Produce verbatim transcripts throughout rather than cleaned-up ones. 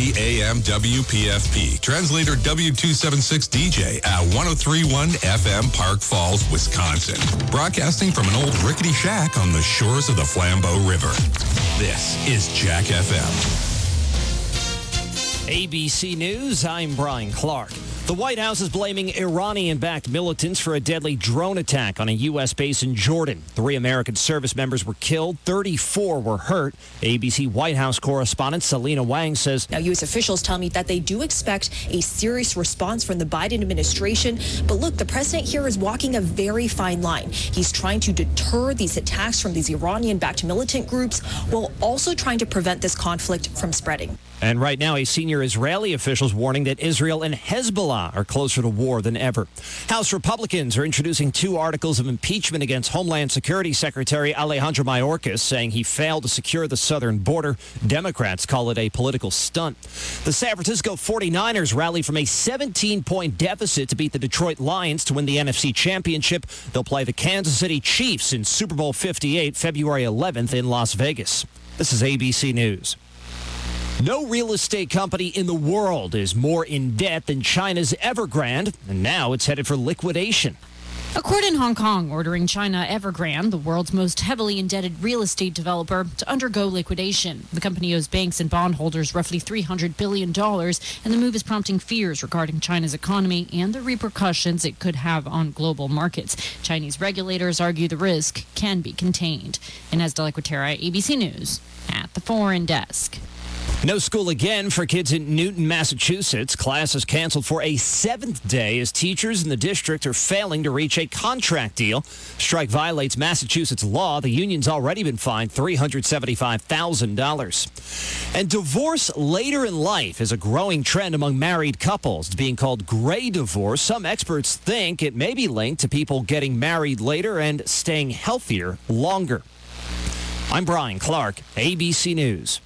eighty A M W P F P. Translator W two seventy-six D J at one oh three point one F M Park Falls, Wisconsin. Broadcasting from an old rickety shack on the shores of the Flambeau River. This is Jack F M. A B C News, I'm Brian Clark. The White House is blaming Iranian-backed militants for a deadly drone attack on a U S base in Jordan. Three American service members were killed. thirty-four were hurt. A B C White House correspondent Selena Wang says, Now, U S officials tell me that they do expect a serious response from the Biden administration. But look, the president here is walking a very fine line. He's trying to deter these attacks from these Iranian-backed militant groups while also trying to prevent this conflict from spreading. And right now, a senior Israeli official is warning that Israel and Hezbollah are closer to war than ever. House Republicans are introducing two articles of impeachment against Homeland Security Secretary Alejandro Mayorkas, saying he failed to secure the southern border. Democrats call it a political stunt. The San Francisco forty-niners rally from a seventeen-point deficit to beat the Detroit Lions to win the N F C Championship. They'll play the Kansas City Chiefs in Super Bowl fifty-eight, February eleventh in Las Vegas. This is A B C News. No real estate company in the world is more in debt than China's Evergrande, and now it's headed for liquidation. A court in Hong Kong ordering China Evergrande, the world's most heavily indebted real estate developer, to undergo liquidation. The company owes banks and bondholders roughly three hundred billion dollars, and the move is prompting fears regarding China's economy and the repercussions it could have on global markets. Chinese regulators argue the risk can be contained. Inez de la Cuetara, A B C News, at the Foreign Desk. No school again for kids in Newton, Massachusetts. Class is canceled for a seventh day as teachers in the district are failing to reach a contract deal. Strike violates Massachusetts law. The union's already been fined three hundred seventy-five thousand dollars. And divorce later in life is a growing trend among married couples. It's being called gray divorce. Some experts think it may be linked to people getting married later and staying healthier longer. I'm Brian Clark, A B C News.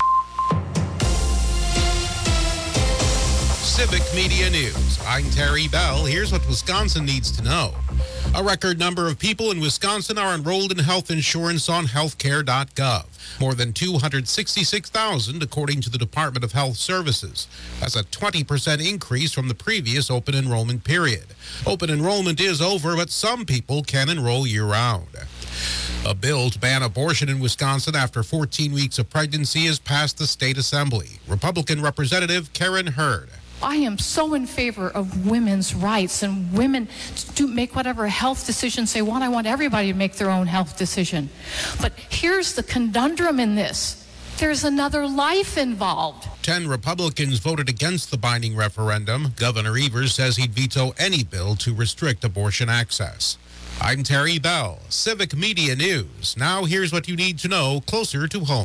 Civic Media News. I'm Terry Bell. Here's what Wisconsin needs to know. A record number of people in Wisconsin are enrolled in health insurance on healthcare dot gov. More than two hundred sixty-six thousand, according to the Department of Health Services. That's a twenty percent increase from the previous open enrollment period. Open enrollment is over, but some people can enroll year-round. A bill to ban abortion in Wisconsin after fourteen weeks of pregnancy has passed the state assembly. Republican Representative Karen Hurd. I am so in favor of women's rights and women to make whatever health decisions they want. I want everybody to make their own health decision. But here's the conundrum in this. There's another life involved. Ten Republicans voted against the binding referendum. Governor Evers says he'd veto any bill to restrict abortion access. I'm Terry Bell, Civic Media News. Now here's what you need to know closer to home.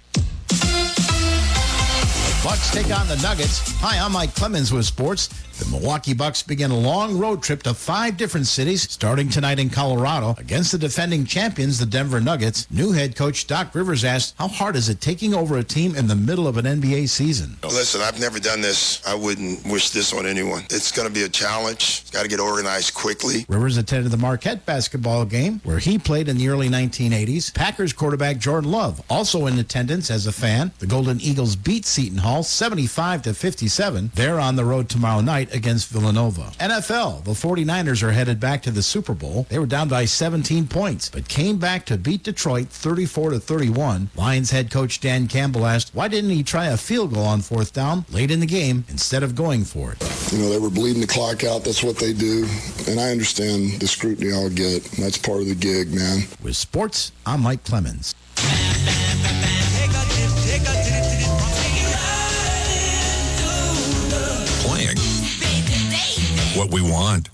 Bucks take on the Nuggets. Hi, I'm Mike Clemens with sports. The Milwaukee Bucks begin a long road trip to five different cities, starting tonight in Colorado against the defending champions, the Denver Nuggets. New head coach Doc Rivers asked, how hard is it taking over a team in the middle of an N B A season? Listen, I've never done this. I wouldn't wish this on anyone. It's going to be a challenge. It's got to get organized quickly. Rivers attended the Marquette basketball game, where he played in the early nineteen eighties. Packers quarterback Jordan Love, also in attendance as a fan. The Golden Eagles beat Seton Hall seventy-five to fifty-seven. They're on the road tomorrow night against Villanova. N F L, the forty-niners are headed back to the Super Bowl. They were down by seventeen points, but came back to beat Detroit thirty-four to thirty-one. Lions head coach Dan Campbell asked, why didn't he try a field goal on fourth down late in the game instead of going for it? You know, they were bleeding the clock out. That's what they do. And I understand the scrutiny I'll get. That's part of the gig, man. With sports, I'm Mike Clemens. Playing what we want.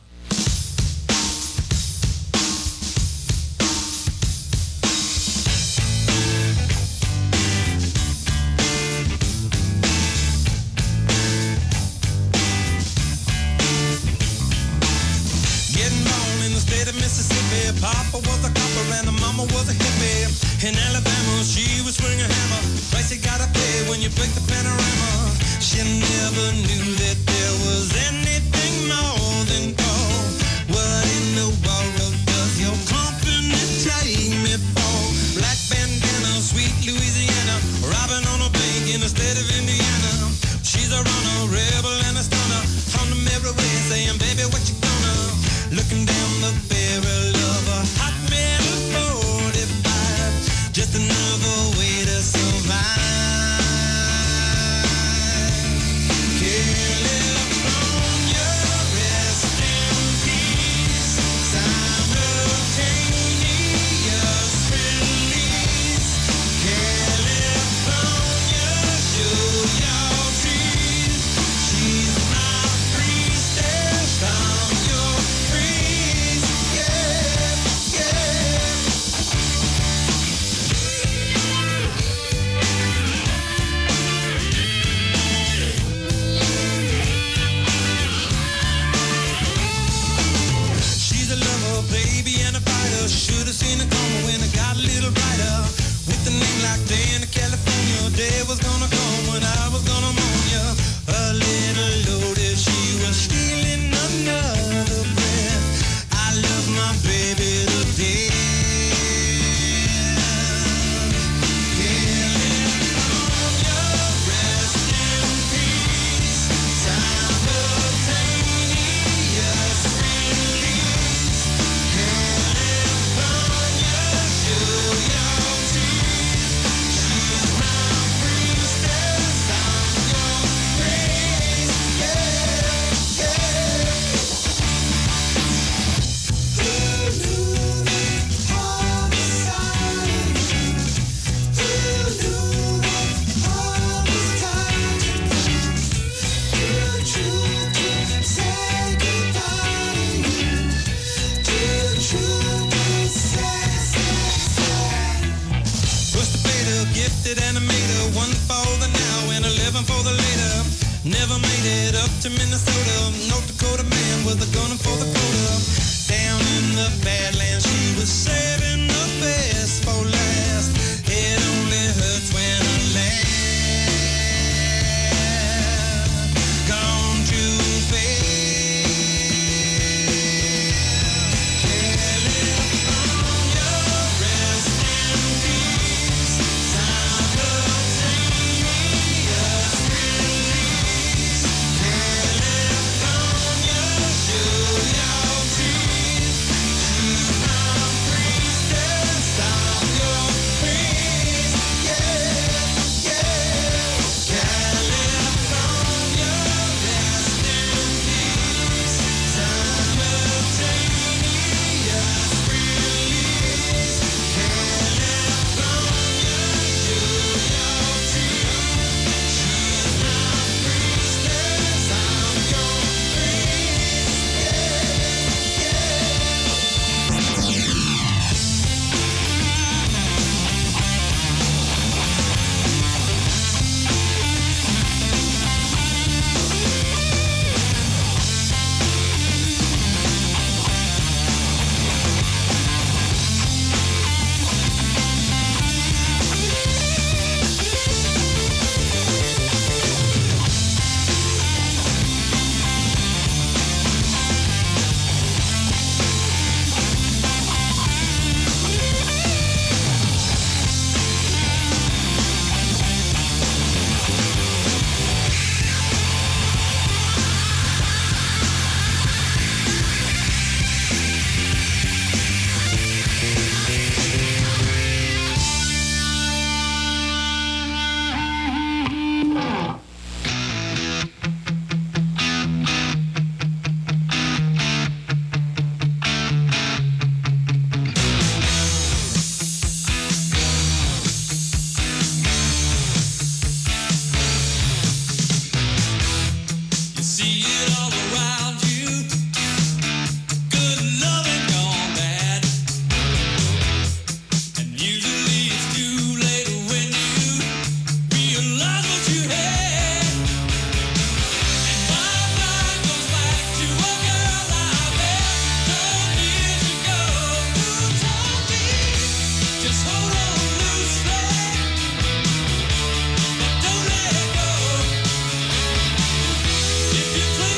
Getting born in the state of Mississippi. Papa was a copper and the mama was a hippie. In Alabama, she was swinging a hammer. Price you gotta pay when you break the panorama. She never knew that there was anything more than gold. What in the world does your company take me for? Black bandana, sweet Louisiana, robbing on a bank in the state of Indiana. She's She's a runner, rebel and a stunner. On the mirror way saying, baby, what you gonna? Looking down the barrel of a hot metal forty-five. Just another way to survive. California, rest in peace. Simultaneous release. California, show your trees. She's my priestess, I'm your priest. Yeah, yeah. She's a lover, baby, and a fighter. Should have seen it coming when it got a little brighter. With a name like Dana, California, day was gonna come when I was gonna mourn ya. A little loaded, she was stealing another breath. I love my baby to death. California, rest in peace. Simultaneous release. California, show your teeth. She's my priestess, I'm your priest. Yeah, yeah. Who knew that homicide? Who knew that all was time? The truth to say goodbye to you. The truth to say, say, say. First the beta, gifted animator, one for the now and eleven for the later. Never made it up to Minnesota. North Dakota man with a gun for the quota. Down in the Badlands, she was saving the best for last. It only hurts when I laugh. Gone too fast. California, rest in peace. Simultaneous release. California, show your teeth. She's my priestess, I'm your priest. Yeah, yeah. California, rest in peace. Simultaneous release. California, show your teeth. She's my priestess, I'm your priest. You see it all around you. Good loving gone bad. And usually it's too late when you realize what you had. And my mind goes back to a girl I met twelve years ago who told me, just hold on loosely, but don't let it go. If you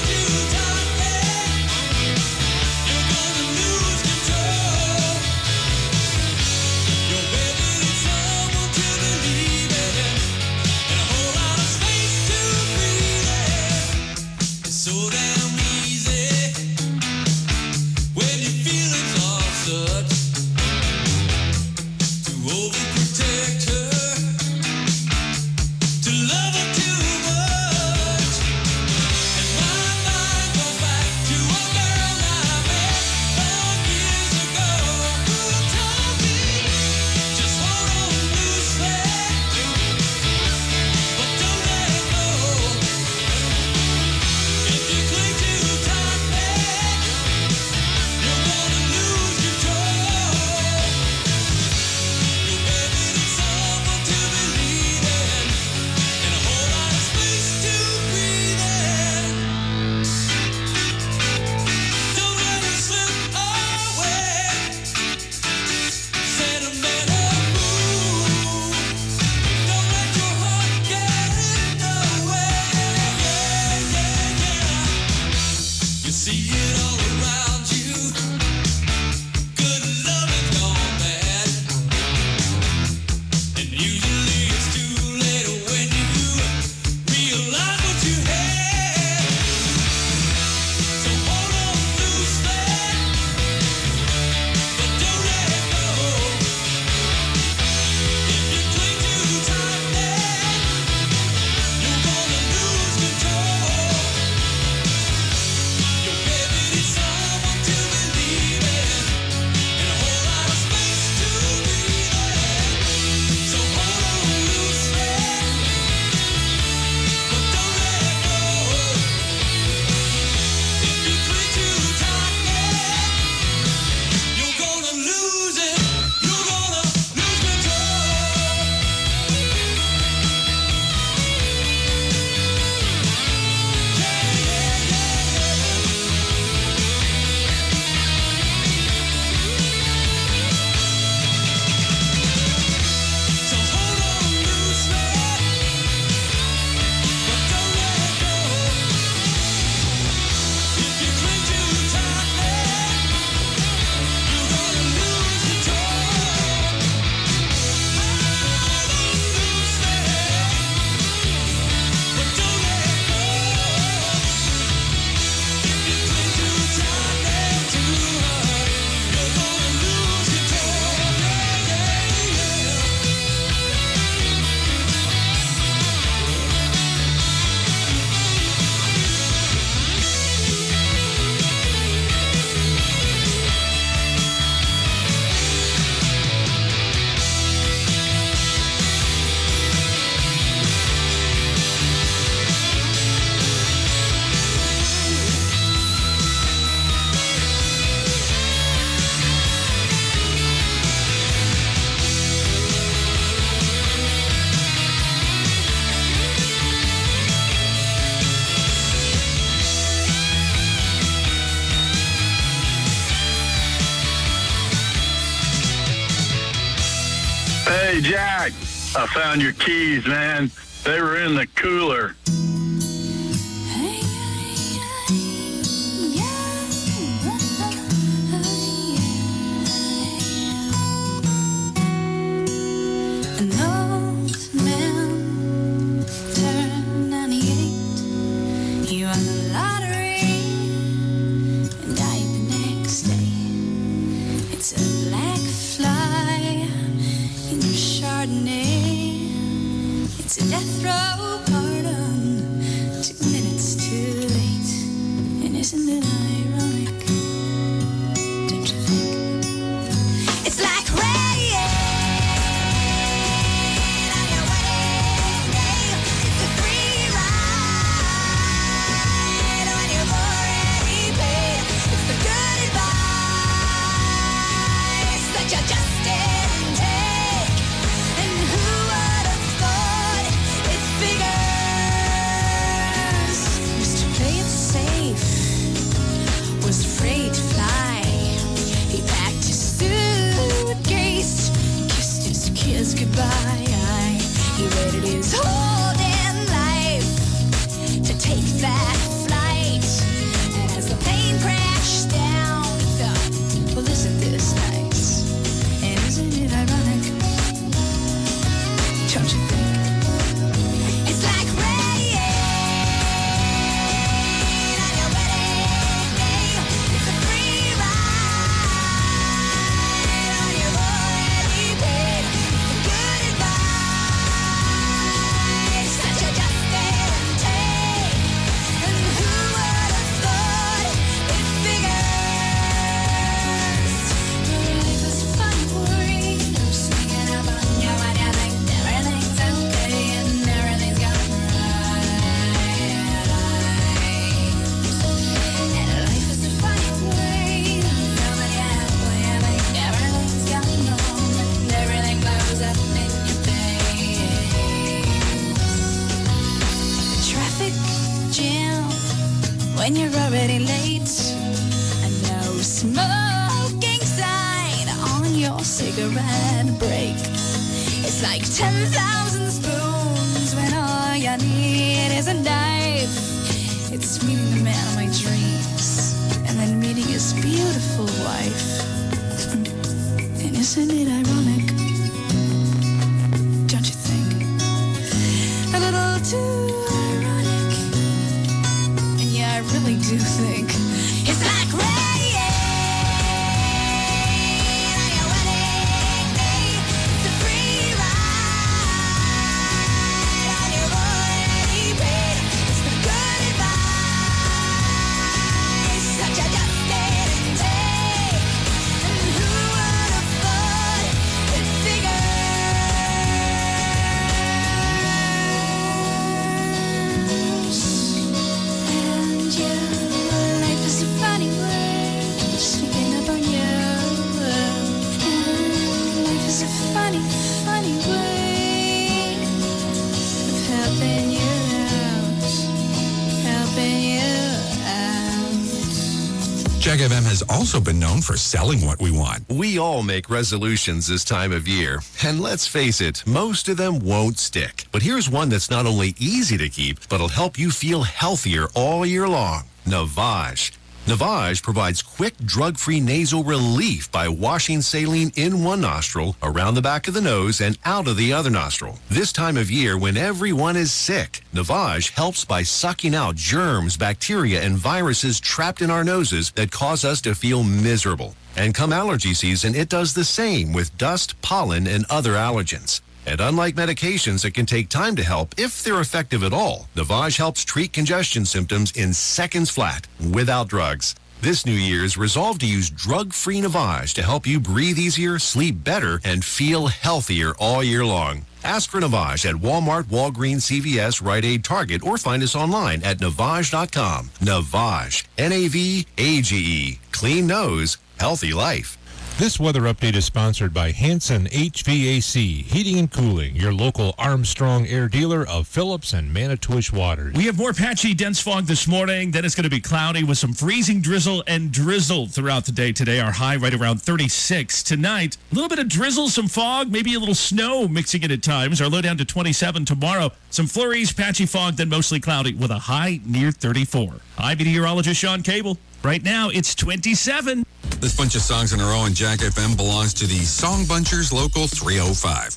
see it all around you. Good loving gone bad. And usually it's too late when you realize what you had. So hold on loosely, but don't let it go. If you cling too tightly, you're gonna lose control. Your baby needs someone to believe in, and a whole lot of space to breathe in. So hold on loosely, but don't let it go. If you cling too tightly, you're gonna lose it. You're gonna lose control. So hold on loosely, but don't let it go. If you cling too tightly, you're gonna lose control. Hold on loosely, but don't let it go. If you cling too tightly to her, you're gonna lose control. Yeah, yeah, yeah. Hey, Jack, I found your keys, man. They were in the cooler. An old man turned ninety-eight. He won the lottery and died the next day. It's a black fly in your Chardonnay. It's a death row pardon, two minutes too late. And isn't it ironic? Don't you think? It's like rain on your wedding day. It's a free ride when you've already paid. It's the good advice that you just didn't take. And who would have thought it figures? Mister Play It Safe was afraid to fly. He packed his suitcase and kissed his kids goodbye. He waited his whole damn life to take that flight. And as the plane crashed down, he thought, well, isn't this nice? And isn't it ironic? Don't you think? It's like rain on your wedding day. It's a free ride when you've already paid. It's the good advice that you just didn't take. And who would have thought it figures? Life is a funny worry. I'm swinging up on you when you think everything's okay and everything's gone right. And life is a funny way. Nobody halfway, I think everything's gone wrong and everything blows up in your face. Traffic jam when you're already late. A no smoking sign on your cigarette break. It's like ten thousand spoons when all you need is a knife. It's meeting the man of my dreams. this beautiful wife. And isn't it ironic? Don't you think? A little too ironic. And yeah, I really do think it's like rain. Jack F M has also been known for selling what we want. We all make resolutions this time of year, and let's face it, most of them won't stick. But here's one that's not only easy to keep, but will help you feel healthier all year long. Navage. Navage provides quick, drug-free nasal relief by washing saline in one nostril, around the back of the nose, and out of the other nostril. This time of year, when everyone is sick, Navage helps by sucking out germs, bacteria, and viruses trapped in our noses that cause us to feel miserable. And come allergy season, it does the same with dust, pollen, and other allergens. And unlike medications that can take time to help, if they're effective at all, Navage helps treat congestion symptoms in seconds flat, without drugs. This New Year's, resolve to use drug-free Navage to help you breathe easier, sleep better, and feel healthier all year long. Ask for Navage at Walmart, Walgreens, C V S, Rite Aid, Target, or find us online at Navage dot com. Navage. N A V A G E. Clean nose, healthy life. This weather update is sponsored by Hanson H V A C, Heating and Cooling, your local Armstrong air dealer of Phillips and Manitowish waters. We have more patchy, dense fog this morning. Then it's going to be cloudy with some freezing drizzle and drizzle throughout the day today. Our high right around thirty-six. Tonight, a little bit of drizzle, some fog, maybe a little snow mixing in at times. Our low down to twenty-seven tomorrow. Some flurries, patchy fog, then mostly cloudy with a high near thirty-four. I'm meteorologist Sean Cable. Right now, it's twenty-seven. This bunch of songs in a row in Jack F M belongs to the Song Bunchers Local three oh five.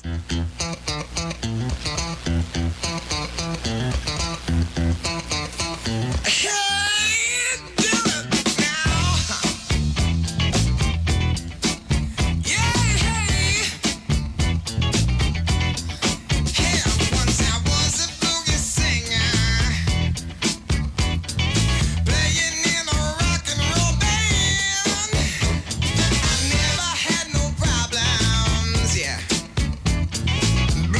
Problems, yeah.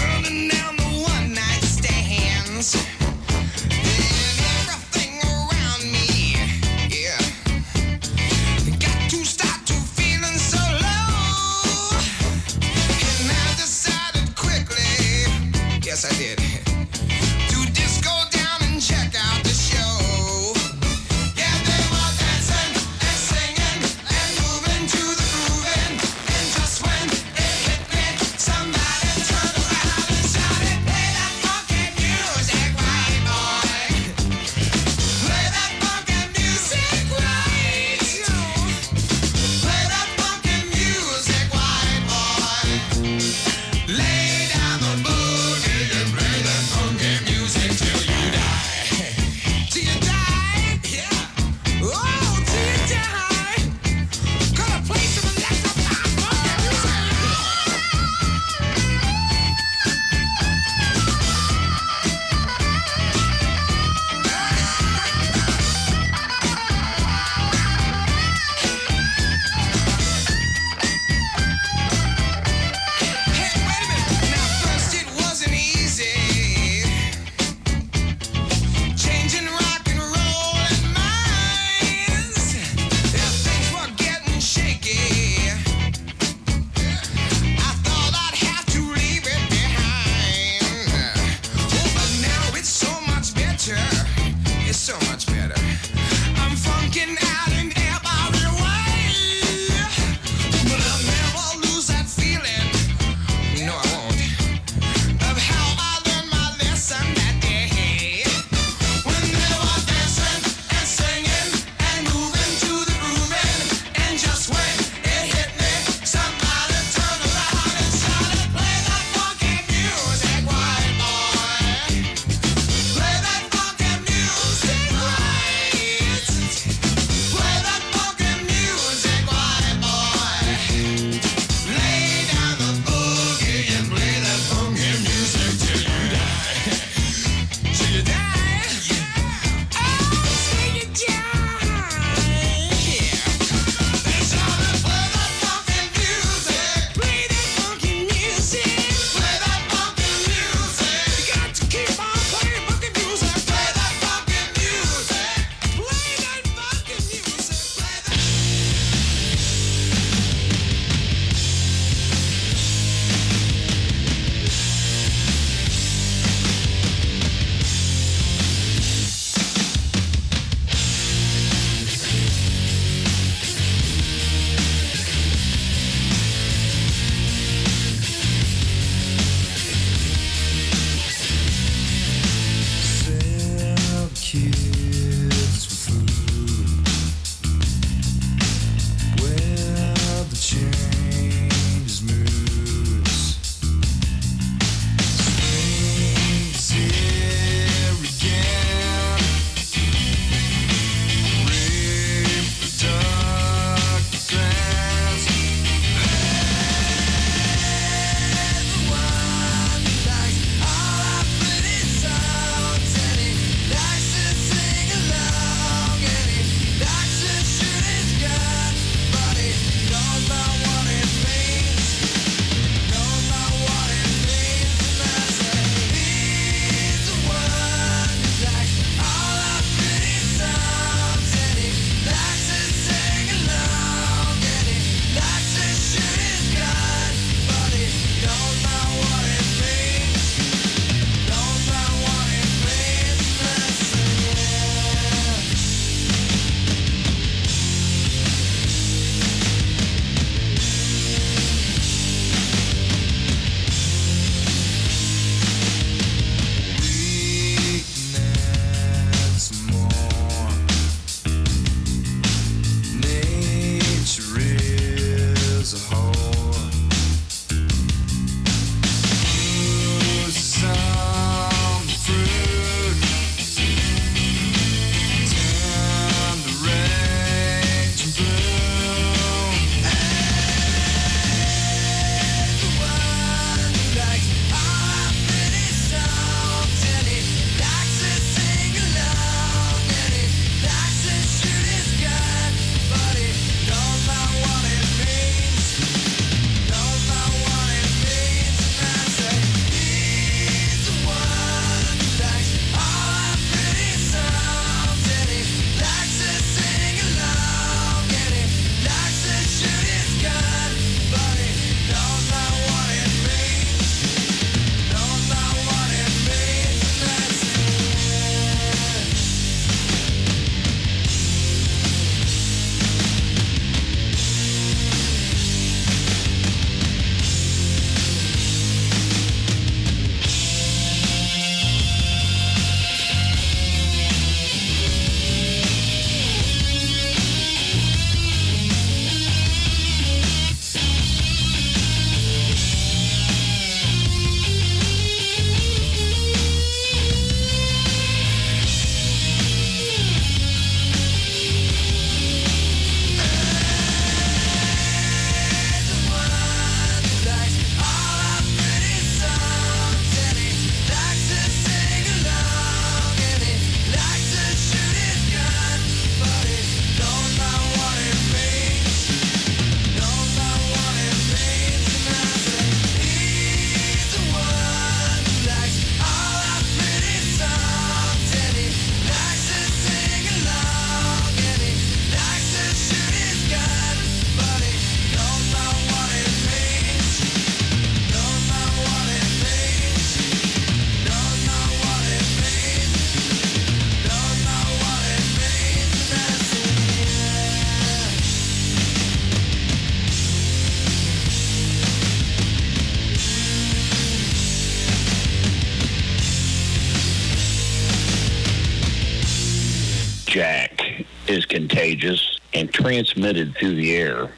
Jack is contagious and transmitted through the air.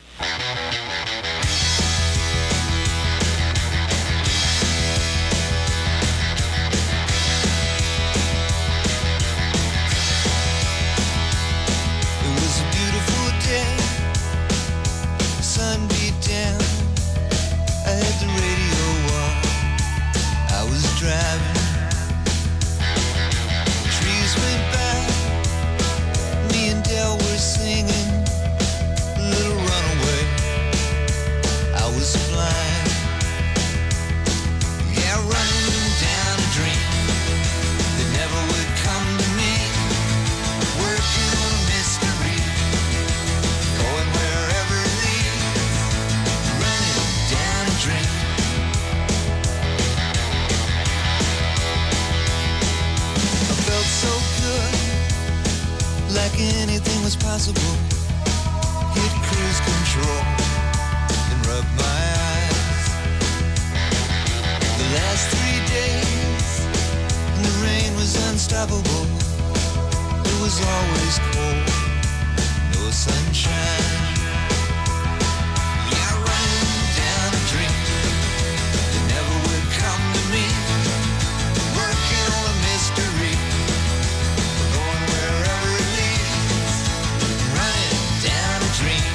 Anything was possible. Hit cruise control and rub my eyes. The last three days, the rain was unstoppable. It was always cold, no sunshine. Yeah, running down a dream that never would come to me. Working on a mystery, going wherever it leads. Running down a dream.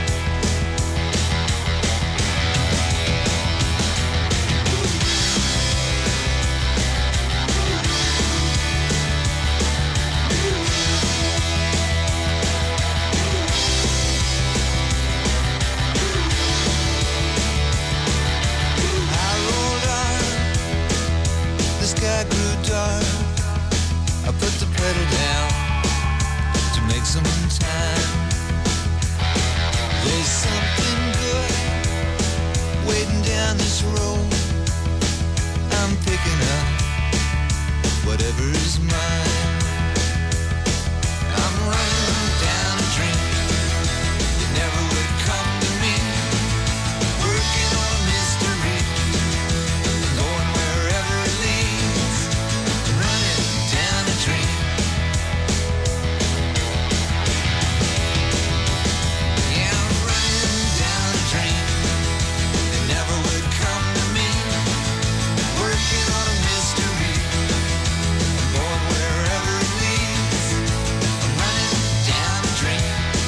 I rolled on, the sky grew dark. I put the pedal down to make some time. There's something good waiting down this road. I'm picking up whatever is mine. I'm running down a dream that never would come to me. Working on a mystery, going wherever it leads. Running down a dream. Yeah, I'm running down a dream that never would come to me. Working on a mystery, going wherever it leads. I'm running down a dream.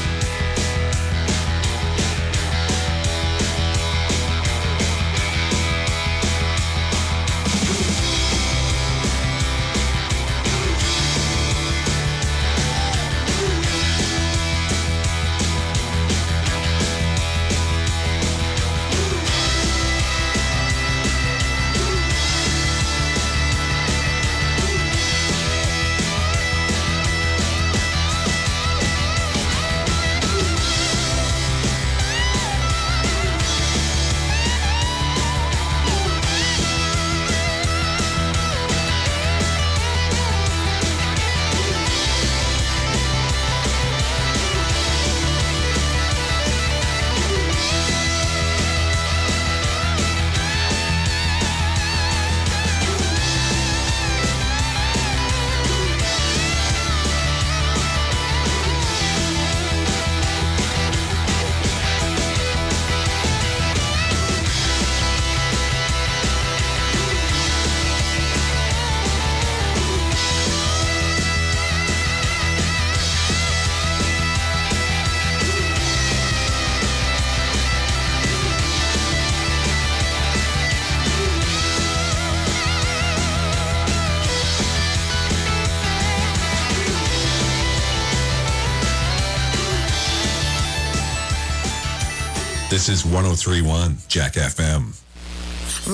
This is one oh three point one Jack F M. Ra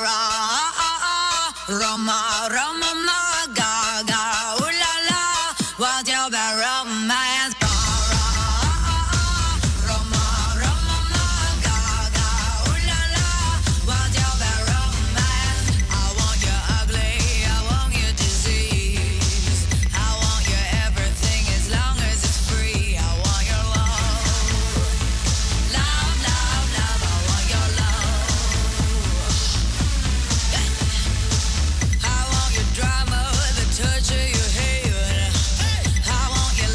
ra Roma Roma ma ga ga ooh la la, what's your bad romance? I want your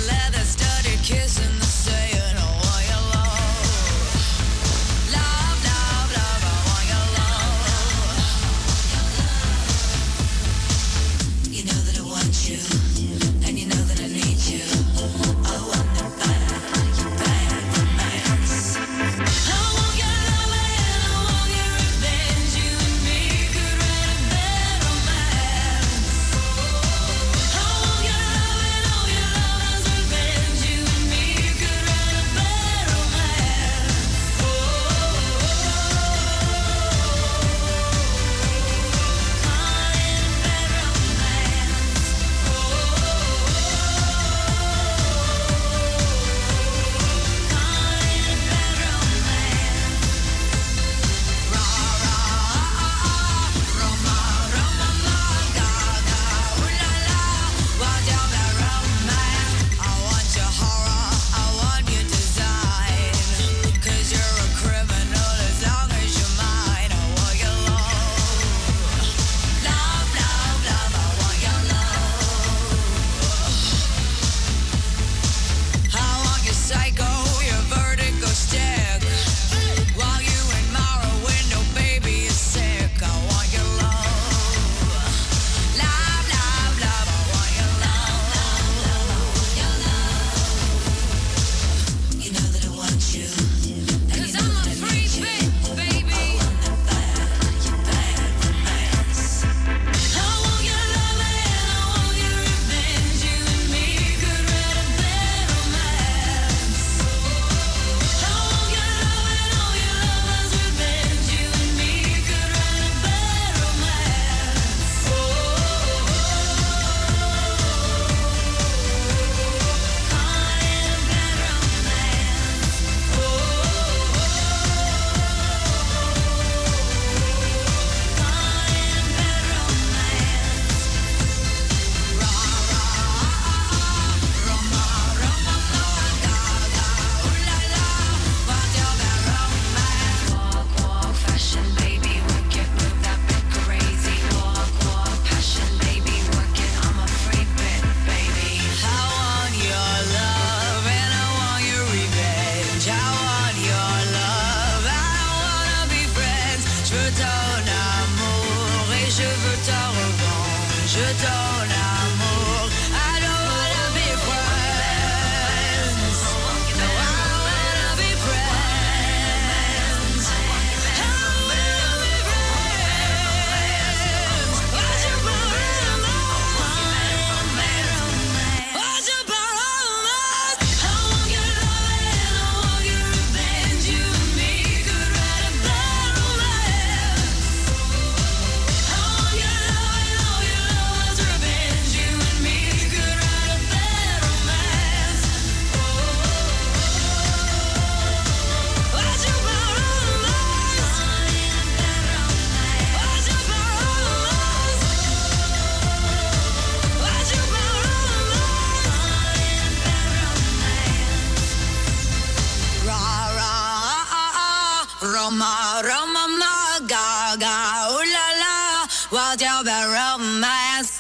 Roma, Roma, ma, ga, ga, ooh la la, wild out about romance.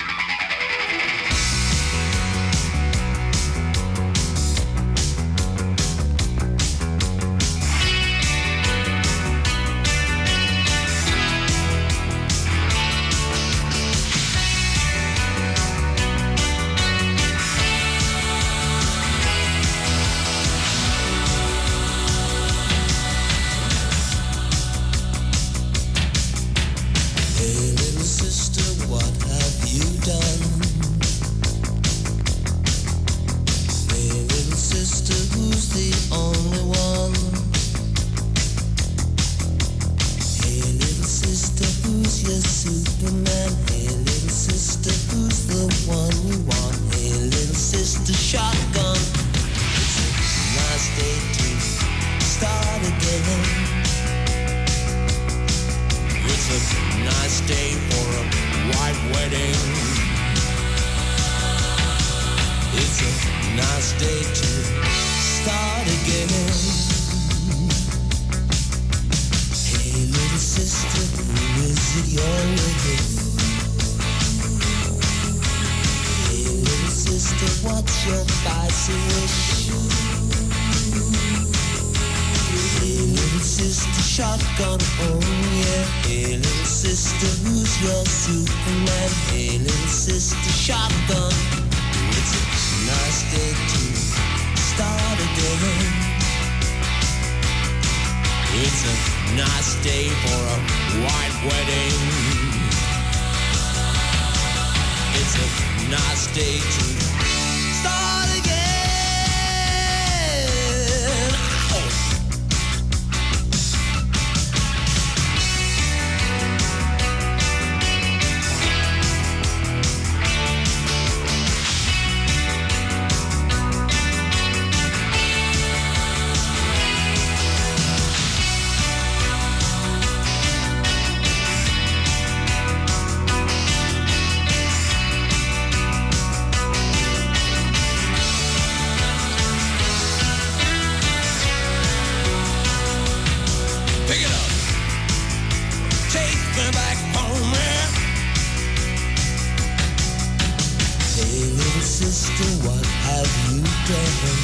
Hey, little sister, what have you done? Hey, little sister, who's the only one? Hey, little sister, who's your Superman? Hey, little sister, who's the one you want? Hey, little sister, shotgun. It's a nice day to start again. It's a nice day for a white wedding. It's a nice day to start again. Hey, little sister, who is it you're with? Hey, little sister, what's your spicy wish? Hey, little sister, shotgun, oh yeah. Hey, little sister, who's your Superman? Hey, little sister, shotgun. It's a nice day to start again. It's a nice day for a white wedding. It's a nice day to start again. Oh. Pick it up. Take me back home, man. Hey, little sister, what have you done?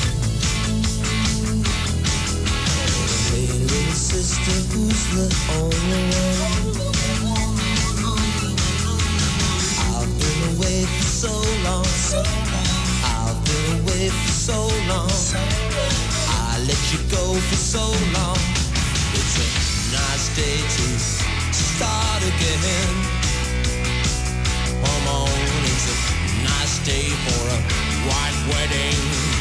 Hey, little sister, who's the only one? I've been away for so long. I've been away for so long. I let you go for so long. It's a nice day to start again. Come on, it's a nice day for a white wedding.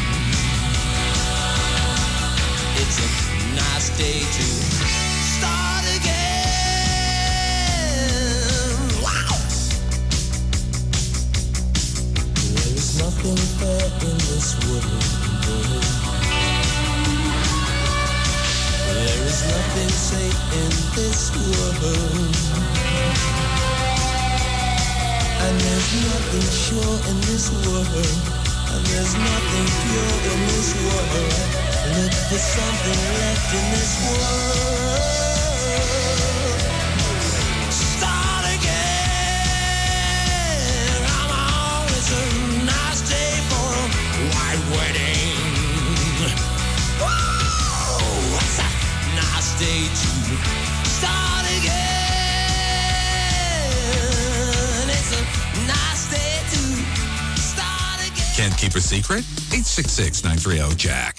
It's a nice day to start again. Wow! There is nothing fair in this world. There is nothing safe in this world. And there's nothing sure in this world. And there's nothing pure in this world. Look for something left in this world. Start again. Come on, it's a nice day for a white wedding. Whoa, it's a nice day to start again. It's a nice day to start again. Can't keep a secret? eight six six, nine three zero, Jack.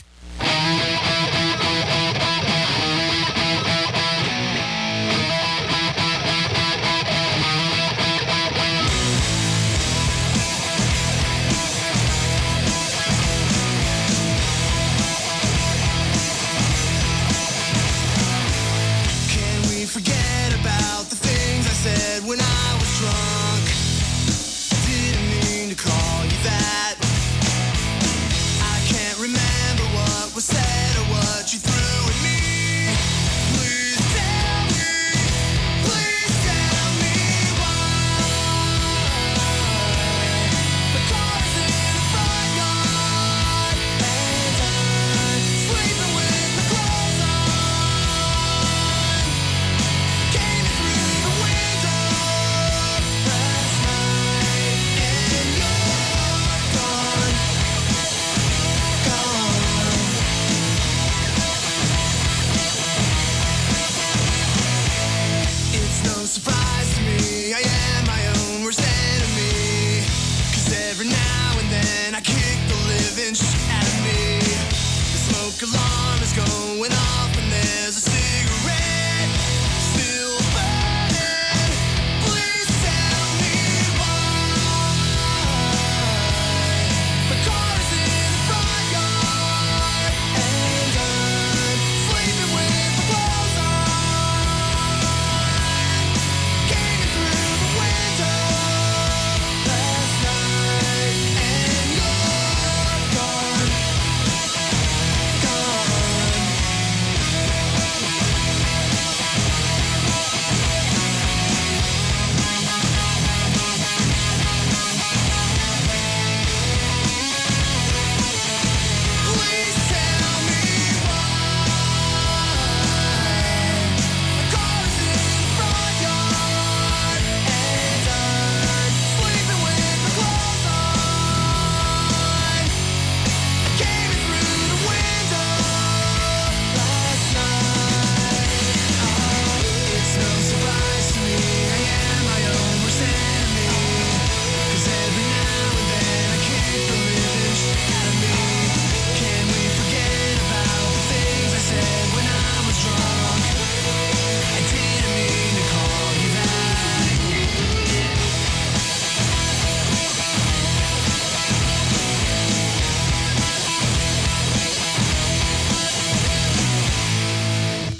Can we forget about the things I said when I was drunk? Didn't mean to call you that. I can't remember what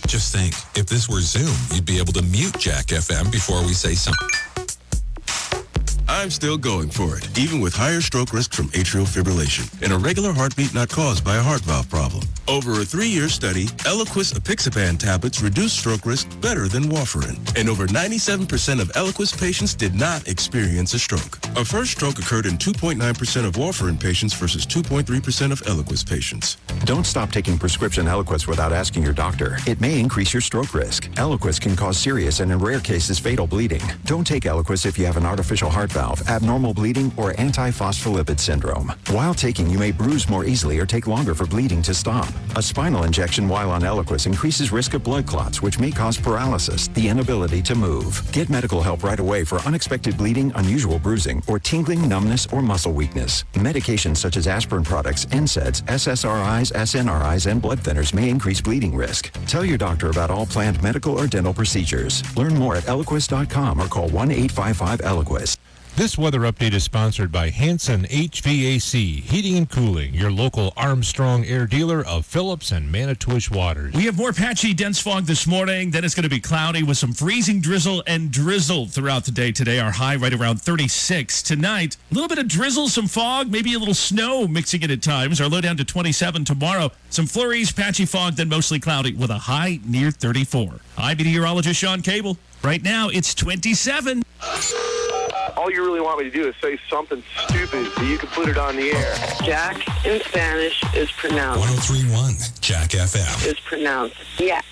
Just think, if this were Zoom, you'd be able to mute Jack F M before we say something. I'm still going for it, even with higher stroke risk from atrial fibrillation, an irregular heartbeat not caused by a heart valve problem. Over a three-year study, Eliquis apixaban tablets reduced stroke risk better than warfarin, and over ninety-seven percent of Eliquis patients did not experience a stroke. A first stroke occurred in two point nine percent of warfarin patients versus two point three percent of Eliquis patients. Don't stop taking prescription Eliquis without asking your doctor. It may increase your stroke risk. Eliquis can cause serious and in rare cases fatal bleeding. Don't take Eliquis if you have an artificial heart valve, abnormal bleeding, or antiphospholipid syndrome. While taking, you may bruise more easily or take longer for bleeding to stop. A spinal injection while on Eliquis increases risk of blood clots, which may cause paralysis, the inability to move. Get medical help right away for unexpected bleeding, unusual bruising, or tingling, numbness, or muscle weakness. Medications such as aspirin products, N SAIDs, S S R Is, S N R Is, and blood thinners may increase bleeding risk. Tell your doctor about all planned medical or dental procedures. Learn more at Eliquis dot com or call one eight five five Eliquis. This weather update is sponsored by Hanson H V A C, Heating and Cooling, your local Armstrong air dealer of Phillips and Manitowish Waters. We have more patchy, dense fog this morning. Then it's going to be cloudy with some freezing drizzle and drizzle throughout the day today. Our high right around thirty-six. Tonight, a little bit of drizzle, some fog, maybe a little snow mixing it at times. Our low down to twenty-seven tomorrow. Some flurries, patchy fog, then mostly cloudy with a high near thirty-four. I'm meteorologist Sean Cable. Right now, it's twenty-seven. All you really want me to do is say something stupid so you can put it on the air. Jack in Spanish is pronounced. one oh three point one Jack F M. Is pronounced Yak.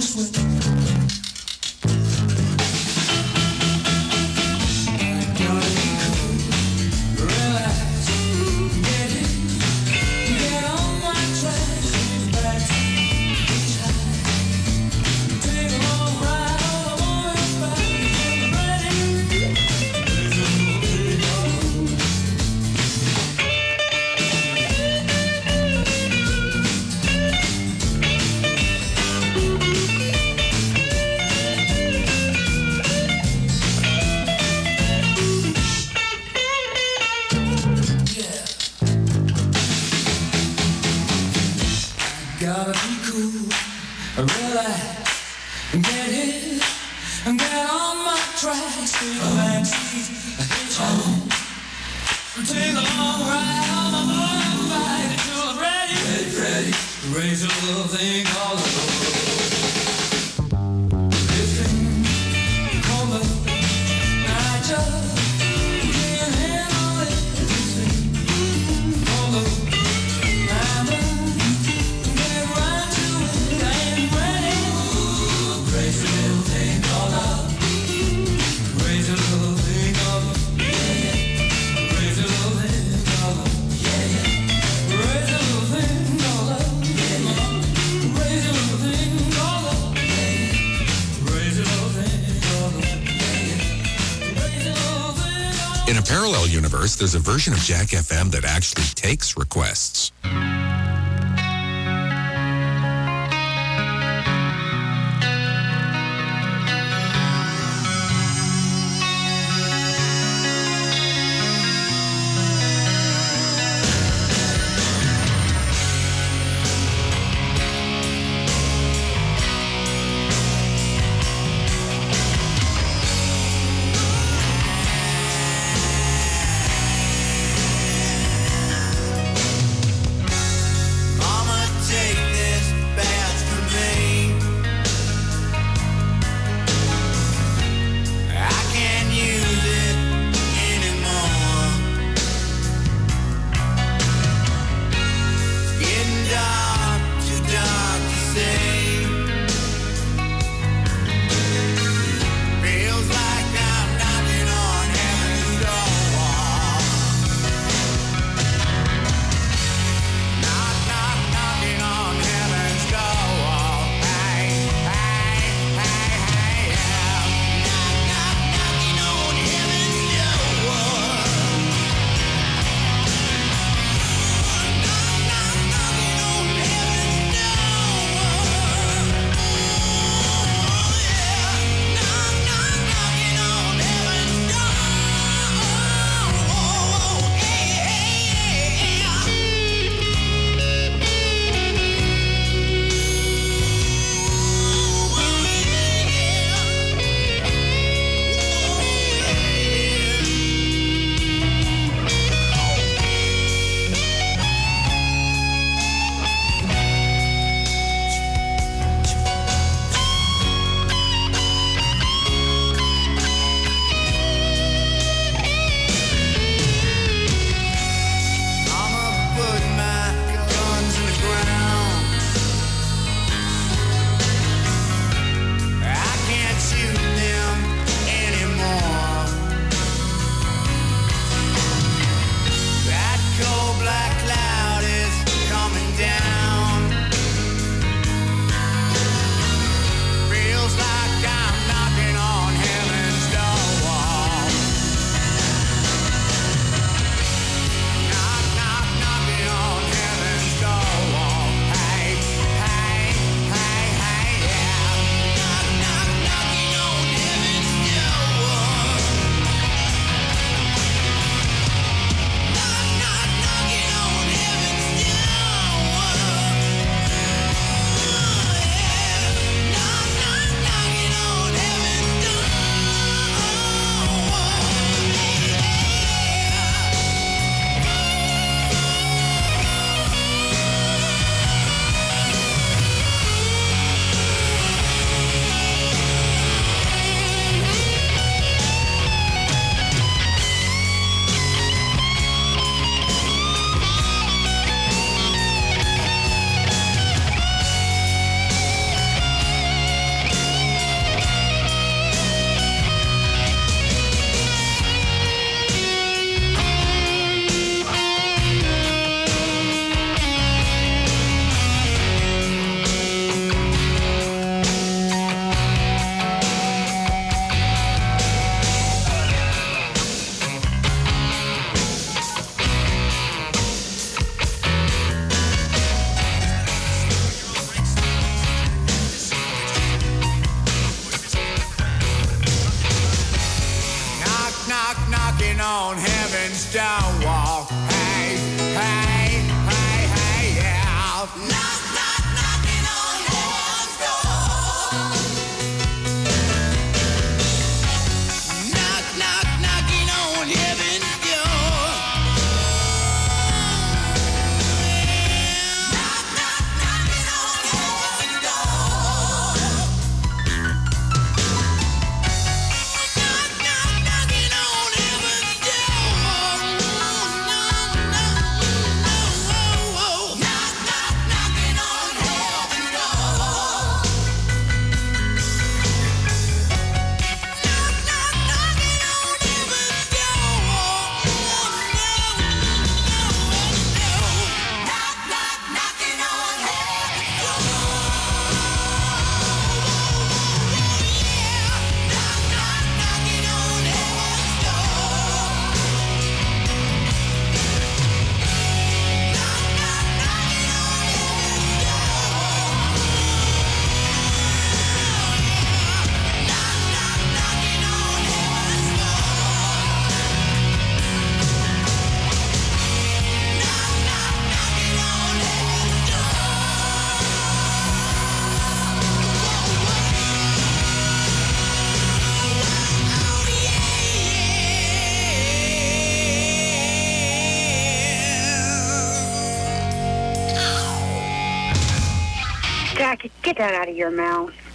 Gotta be cool, relax, get hit, and get on my tracks. Take a backseat, hitchhike, take a long ride on my motorbike until I'm ready. Ready, ready, raise a little thing called a road. This thing called love, I just can't handle it. This thing called love. In a parallel universe, there's a version of Jack F M that actually takes requests. Jack, get that out of your mouth.